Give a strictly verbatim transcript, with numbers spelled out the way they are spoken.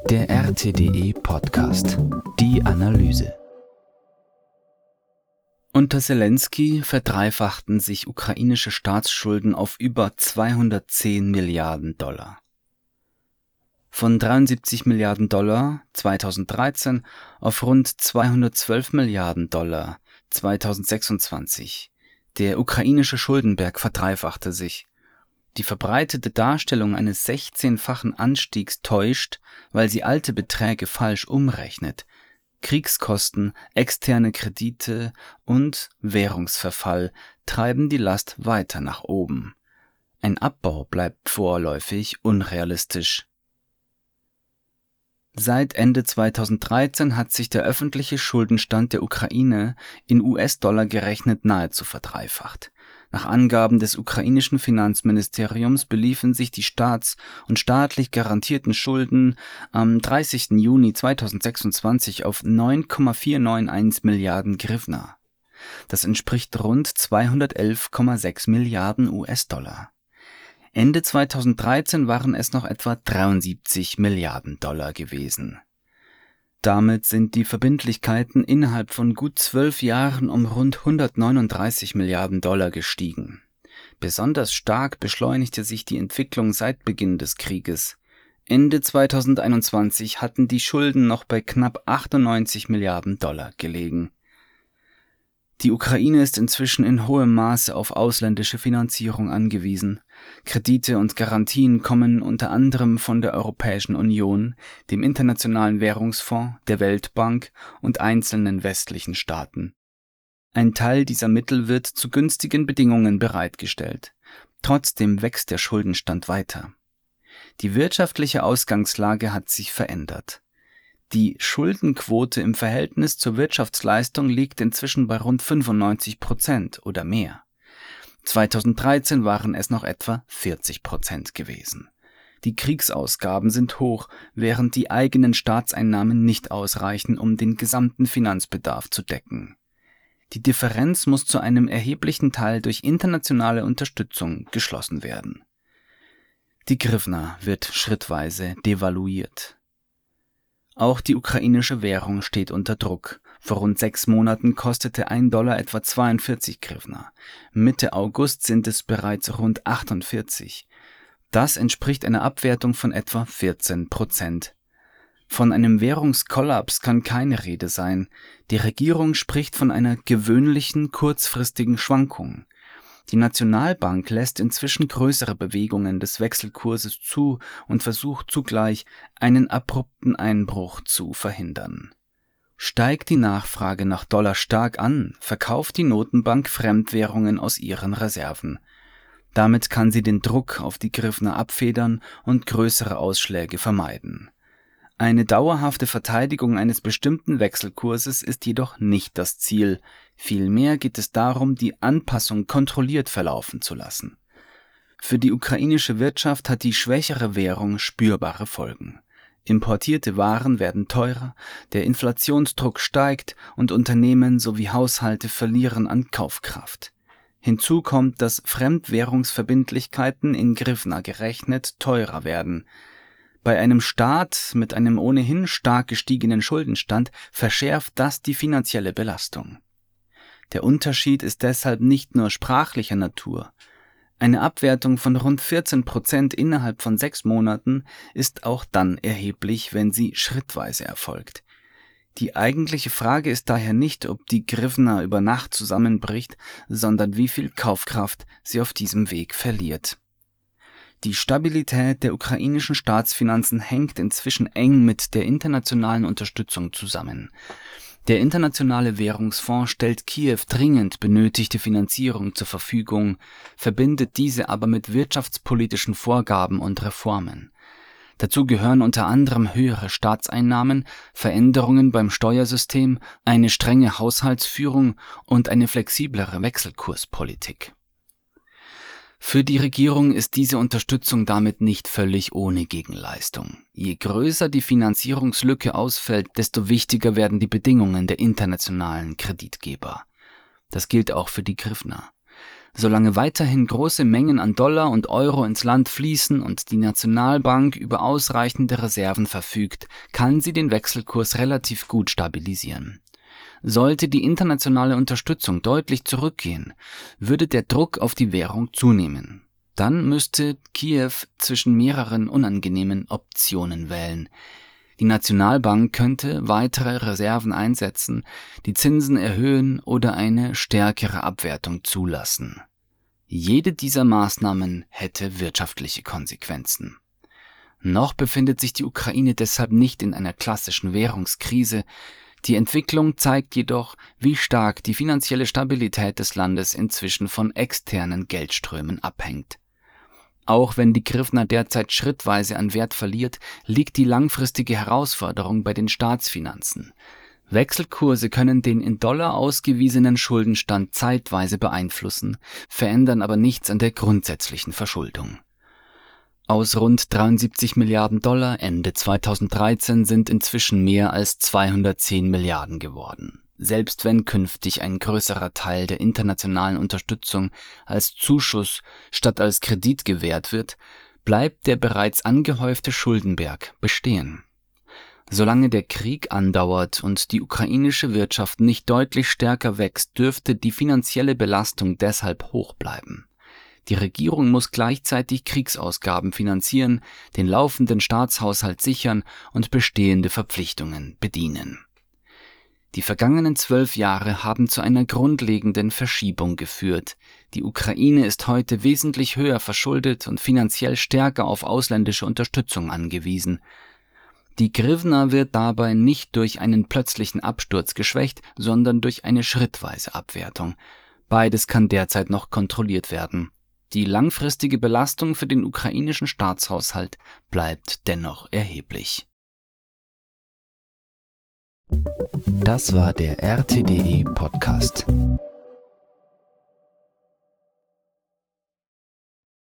Der R T D E-Podcast. Die Analyse. Unter Selenskyj verdreifachten sich ukrainische Staatsschulden auf über zweihundertzehn Milliarden Dollar. Von dreiundsiebzig Milliarden Dollar zweitausenddreizehn auf rund zweihundertzwölf Milliarden Dollar zweitausendsechsundzwanzig. Der ukrainische Schuldenberg verdreifachte sich. Die verbreitete Darstellung eines sechzehnfachen Anstiegs täuscht, weil sie alte Beträge falsch umrechnet. Kriegskosten, externe Kredite und Währungsverfall treiben die Last weiter nach oben. Ein Abbau bleibt vorläufig unrealistisch. Seit Ende zweitausenddreizehn hat sich der öffentliche Schuldenstand der Ukraine in U S-Dollar gerechnet nahezu verdreifacht. Nach Angaben des ukrainischen Finanzministeriums beliefen sich die staats- und staatlich garantierten Schulden am dreißigsten Juni zweitausendsechsundzwanzig auf neun Komma vierhunderteinundneunzig Milliarden Hryvnia. Das entspricht rund zweihundertelf Komma sechs Milliarden U S-Dollar. Ende zweitausenddreizehn waren es noch etwa dreiundsiebzig Milliarden Dollar gewesen. Damit sind die Verbindlichkeiten innerhalb von gut zwölf Jahren um rund hundertneununddreißig Milliarden Dollar gestiegen. Besonders stark beschleunigte sich die Entwicklung seit Beginn des Krieges. Ende zweitausendeinundzwanzig hatten die Schulden noch bei knapp achtundneunzig Milliarden Dollar gelegen. Die Ukraine ist inzwischen in hohem Maße auf ausländische Finanzierung angewiesen. Kredite und Garantien kommen unter anderem von der Europäischen Union, dem Internationalen Währungsfonds, der Weltbank und einzelnen westlichen Staaten. Ein Teil dieser Mittel wird zu günstigen Bedingungen bereitgestellt. Trotzdem wächst der Schuldenstand weiter. Die wirtschaftliche Ausgangslage hat sich verändert. Die Schuldenquote im Verhältnis zur Wirtschaftsleistung liegt inzwischen bei rund fünfundneunzig Prozent oder mehr. zweitausenddreizehn waren es noch etwa vierzig Prozent gewesen. Die Kriegsausgaben sind hoch, während die eigenen Staatseinnahmen nicht ausreichen, um den gesamten Finanzbedarf zu decken. Die Differenz muss zu einem erheblichen Teil durch internationale Unterstützung geschlossen werden. Die Hryvnia wird schrittweise devaluiert. Auch die ukrainische Währung steht unter Druck. Vor rund sechs Monaten kostete ein Dollar etwa zweiundvierzig Hryvnia. Mitte August sind es bereits rund achtundvierzig. Das entspricht einer Abwertung von etwa vierzehn Prozent. Von einem Währungskollaps kann keine Rede sein. Die Regierung spricht von einer gewöhnlichen, kurzfristigen Schwankung. Die Nationalbank lässt inzwischen größere Bewegungen des Wechselkurses zu und versucht zugleich, einen abrupten Einbruch zu verhindern. Steigt die Nachfrage nach Dollar stark an, verkauft die Notenbank Fremdwährungen aus ihren Reserven. Damit kann sie den Druck auf die Hryvnia abfedern und größere Ausschläge vermeiden. Eine dauerhafte Verteidigung eines bestimmten Wechselkurses ist jedoch nicht das Ziel. Vielmehr geht es darum, die Anpassung kontrolliert verlaufen zu lassen. Für die ukrainische Wirtschaft hat die schwächere Währung spürbare Folgen. Importierte Waren werden teurer, der Inflationsdruck steigt und Unternehmen sowie Haushalte verlieren an Kaufkraft. Hinzu kommt, dass Fremdwährungsverbindlichkeiten in Hryvnia gerechnet teurer werden. Bei einem Staat mit einem ohnehin stark gestiegenen Schuldenstand verschärft das die finanzielle Belastung. Der Unterschied ist deshalb nicht nur sprachlicher Natur. Eine Abwertung von rund vierzehn Prozent innerhalb von sechs Monaten ist auch dann erheblich, wenn sie schrittweise erfolgt. Die eigentliche Frage ist daher nicht, ob die Hryvnia über Nacht zusammenbricht, sondern wie viel Kaufkraft sie auf diesem Weg verliert. Die Stabilität der ukrainischen Staatsfinanzen hängt inzwischen eng mit der internationalen Unterstützung zusammen. Der Internationale Währungsfonds stellt Kiew dringend benötigte Finanzierung zur Verfügung, verbindet diese aber mit wirtschaftspolitischen Vorgaben und Reformen. Dazu gehören unter anderem höhere Staatseinnahmen, Veränderungen beim Steuersystem, eine strenge Haushaltsführung und eine flexiblere Wechselkurspolitik. Für die Regierung ist diese Unterstützung damit nicht völlig ohne Gegenleistung. Je größer die Finanzierungslücke ausfällt, desto wichtiger werden die Bedingungen der internationalen Kreditgeber. Das gilt auch für die Hryvnia. Solange weiterhin große Mengen an Dollar und Euro ins Land fließen und die Nationalbank über ausreichende Reserven verfügt, kann sie den Wechselkurs relativ gut stabilisieren. Sollte die internationale Unterstützung deutlich zurückgehen, würde der Druck auf die Währung zunehmen. Dann müsste Kiew zwischen mehreren unangenehmen Optionen wählen. Die Nationalbank könnte weitere Reserven einsetzen, die Zinsen erhöhen oder eine stärkere Abwertung zulassen. Jede dieser Maßnahmen hätte wirtschaftliche Konsequenzen. Noch befindet sich die Ukraine deshalb nicht in einer klassischen Währungskrise. Die Entwicklung zeigt jedoch, wie stark die finanzielle Stabilität des Landes inzwischen von externen Geldströmen abhängt. Auch wenn die Hryvnia derzeit schrittweise an Wert verliert, liegt die langfristige Herausforderung bei den Staatsfinanzen. Wechselkurse können den in Dollar ausgewiesenen Schuldenstand zeitweise beeinflussen, verändern aber nichts an der grundsätzlichen Verschuldung. Aus rund dreiundsiebzig Milliarden Dollar Ende zweitausenddreizehn sind inzwischen mehr als zweihundertzehn Milliarden geworden. Selbst wenn künftig ein größerer Teil der internationalen Unterstützung als Zuschuss statt als Kredit gewährt wird, bleibt der bereits angehäufte Schuldenberg bestehen. Solange der Krieg andauert und die ukrainische Wirtschaft nicht deutlich stärker wächst, dürfte die finanzielle Belastung deshalb hoch bleiben. Die Regierung muss gleichzeitig Kriegsausgaben finanzieren, den laufenden Staatshaushalt sichern und bestehende Verpflichtungen bedienen. Die vergangenen zwölf Jahre haben zu einer grundlegenden Verschiebung geführt. Die Ukraine ist heute wesentlich höher verschuldet und finanziell stärker auf ausländische Unterstützung angewiesen. Die Hryvnia wird dabei nicht durch einen plötzlichen Absturz geschwächt, sondern durch eine schrittweise Abwertung. Beides kann derzeit noch kontrolliert werden. Die langfristige Belastung für den ukrainischen Staatshaushalt bleibt dennoch erheblich. Das war der R T D E Podcast.